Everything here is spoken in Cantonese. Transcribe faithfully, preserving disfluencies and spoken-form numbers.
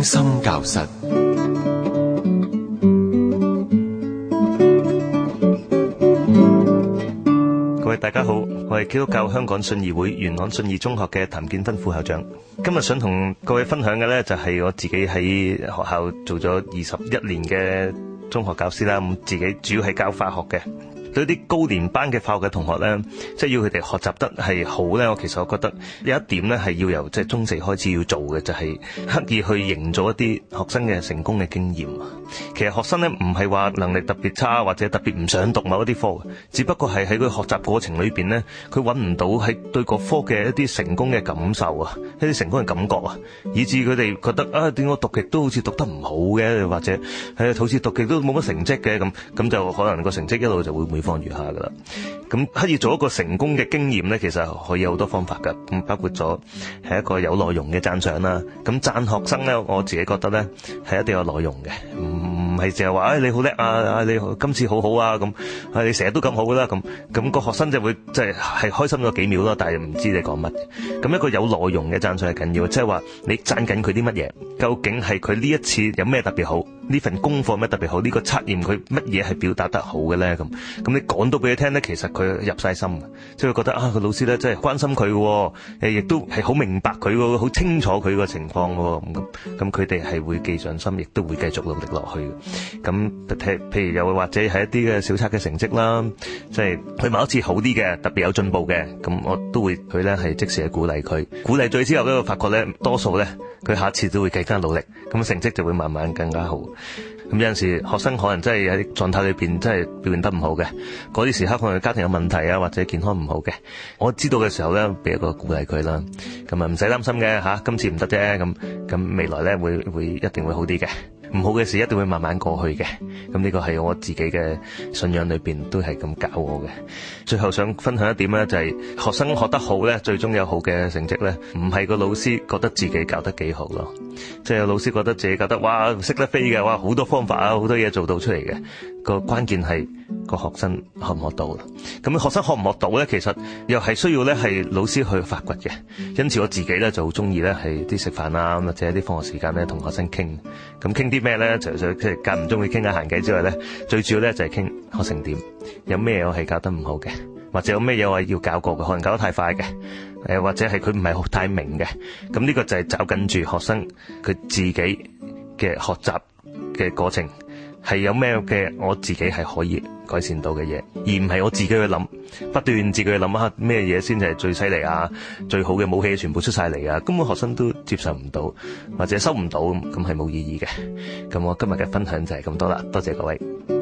心教室。 各位大家好，我係基督教香港信義會元朗信義中學嘅譚建芬副校長。今日想同各位分享嘅呢，就係我自己喺學校做咗二十一年嘅中學教師啦。咁自己主要係教化學嘅。對啲高年班嘅化學嘅同學呢，即係要佢哋學習得係好呢。我其實我覺得有一點呢係要由即係中四開始要做嘅，就係刻意去營造一啲學生嘅成功嘅經驗。其實學生呢唔係話能力特別差或者特別唔想讀某一啲科，只不過係喺佢學習過程裏邊呢，佢揾唔到喺對個科嘅一啲成功嘅感受啊，一啲成功嘅感覺啊，以致佢哋覺得啊，點解我讀極都好似讀得唔好嘅，或者係好似讀極都冇乜成績嘅，咁咁就可能個成績一路就會每況愈下噶啦。咁刻意做一個成功嘅經驗呢，其實可以有好多方法噶。咁包括咗係一個有內容嘅讚賞啦。咁讚學生呢，我自己覺得呢係一定有內容嘅，唔係淨係話誒你好叻啊，你今次好好啊，咁啊你成日都咁好噶啦，咁咁個學生就會即係係開心咗幾秒啦，但係唔知你講乜。咁一個有內容嘅讚賞係緊要，即係話你讚緊佢啲乜嘢，究竟係佢呢一次有咩特別好，呢份功課咩特別好，呢個測驗佢乜嘢係表達得好嘅咧？咁咁你講到俾佢聽咧，其實佢入晒心，即係佢覺得啊個老師咧真係關心佢嘅，誒亦都係好明白佢嘅，好清楚佢個情況嘅，咁咁佢哋係會記上心，亦都會繼續努力落去。咁譬譬如又或者係一啲嘅小測嘅成績啦，即係佢某一次好啲嘅，特別有進步嘅，咁我都會佢咧係即時去鼓勵佢，鼓勵咗之後咧，我發覺咧多數咧佢下次都會更加努力，咁成績就會慢慢更加好。咁有陣時學生可能真係喺狀態裏邊真係表現得唔好嘅，嗰啲時刻可能家庭有問題啊，或者健康唔好嘅，我知道嘅時候咧，俾一個鼓勵佢啦。咁啊唔使擔心嘅吓，今次唔得啫，咁咁未來咧會會一定會好啲嘅。唔好嘅事一定會慢慢過去嘅，咁呢個係我自己嘅信仰裏邊都係咁教我嘅。最後想分享一點咧，就係學生學得好咧，最終有好嘅成績咧，唔係個老師覺得自己教得幾好咯，即係老師覺得自己教得哇識得飛嘅，哇好多方法啊，好多嘢做到出嚟嘅。個關鍵係個學生學唔學到啦。咁學生學唔學到咧，其實又係需要咧係老師去發掘嘅。因此我自己咧就好中意咧係啲食飯啊，或者啲放學時間咧同學生傾，咁傾啲咩咧？除咗即係間唔中會傾下閒偈之外咧，最主要咧就係傾學成點，有咩嘢我係教得唔好嘅，或者有咩嘢我係要教過嘅，可能教得太快嘅，誒或者係佢唔係好太明嘅。咁呢個就係找緊住學生佢自己嘅學習嘅過程。係有咩嘅我自己係可以改善到嘅嘢，而唔係我自己去諗，不斷自己去諗下咩嘢先係最犀利啊，最好嘅武器全部出晒嚟啊，根本學生都接受唔到，或者收唔到，咁係冇意義嘅。咁我今日嘅分享就係咁多啦，多謝各位。